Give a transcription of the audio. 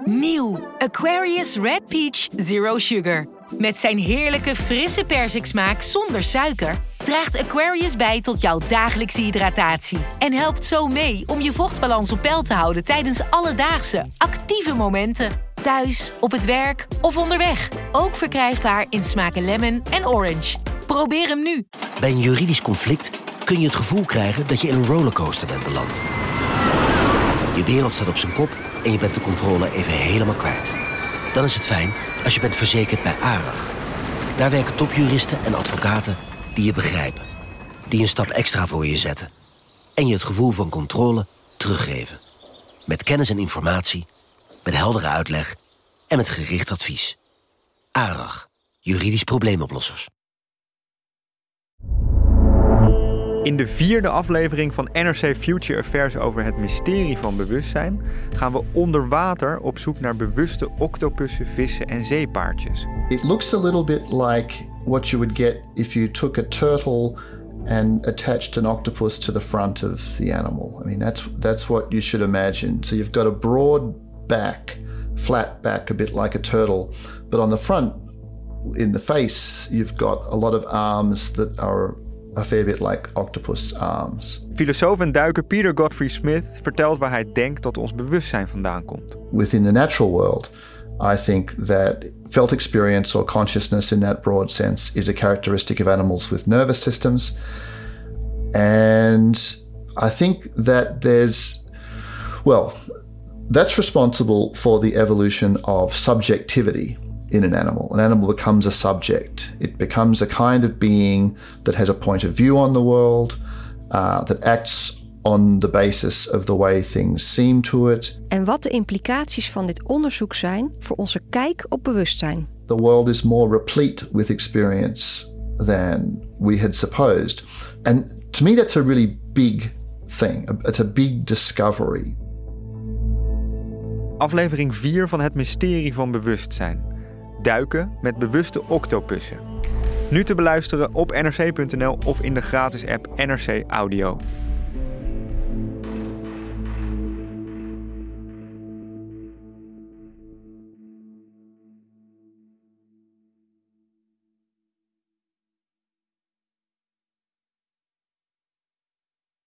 Nieuw Aquarius Red Peach Zero Sugar. Met zijn heerlijke frisse persiksmaak zonder suiker draagt Aquarius bij tot jouw dagelijkse hydratatie. En helpt zo mee om je vochtbalans op peil te houden tijdens alledaagse, actieve momenten. Thuis, op het werk of onderweg. Ook verkrijgbaar in smaken lemon en orange. Probeer hem nu. Bij een juridisch conflict kun je het gevoel krijgen dat je in een rollercoaster bent beland. Je wereld staat op zijn kop en je bent de controle even helemaal kwijt. Dan is het fijn als je bent verzekerd bij ARAG. Daar werken topjuristen en advocaten die je begrijpen. Die een stap extra voor je zetten. En je het gevoel van controle teruggeven. Met kennis en informatie, met heldere uitleg en met gericht advies. ARAG, juridisch probleemoplossers. In de 4e aflevering van NRC Future Affairs over het mysterie van bewustzijn gaan we onder water op zoek naar bewuste octopussen, vissen en zeepaardjes. It looks a little bit like what you would get if you took a turtle and attached an octopus to the front of the animal. I mean, that's what you should imagine. So you've got a broad back, flat back, a bit like a turtle, but on the front, in the face, you've got a lot of arms that are a fair bit like octopus arms. Filosoof en duiker Peter Godfrey Smith vertelt waar hij denkt dat ons bewustzijn vandaan komt. Within the natural world, I think that felt experience or consciousness in that broad sense is a characteristic of animals with nervous systems. And I think that that's responsible for the evolution of subjectivity in an animal. An animal becomes a subject. It becomes a kind of being that has a point of view on the world, that acts on the basis of the way things seem to it. En wat de implicaties van dit onderzoek zijn voor onze kijk op bewustzijn. The world is more replete with experience than we had supposed. And to me that's a really big thing. It's a big discovery. Aflevering 4 van Het mysterie van bewustzijn. Duiken met bewuste octopussen. Nu te beluisteren op nrc.nl of in de gratis app NRC Audio.